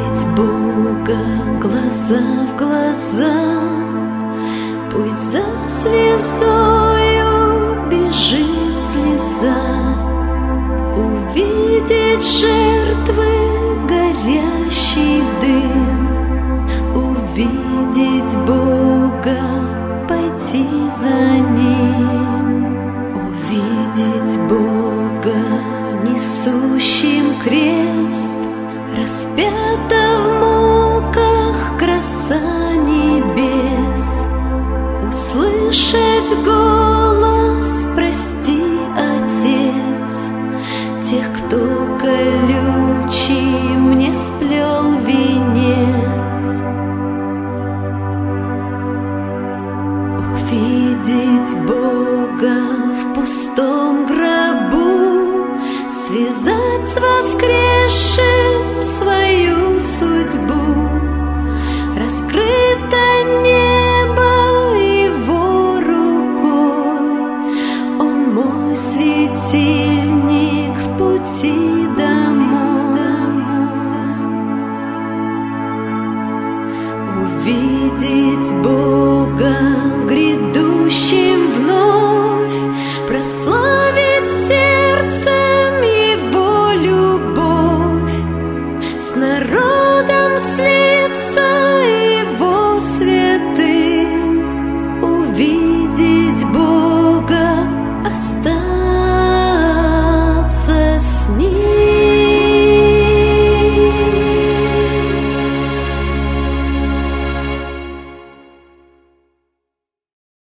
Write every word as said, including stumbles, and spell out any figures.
Увидеть Бога глаза в глаза, пусть за слезою бежит слеза. Увидеть жертвы горящий дым, увидеть Бога, пойти за Ним. Увидеть Бога, несущим крест, распята в муках краса небес. Услышать голос: прости, Отец, тех, кто колючий мне сплел венец. Увидеть Бога в пустом гробу, связать с воскресшим свою судьбу. Раскрыто небо Его рукой, Он мой светильник в пути домой. Увидеть Бога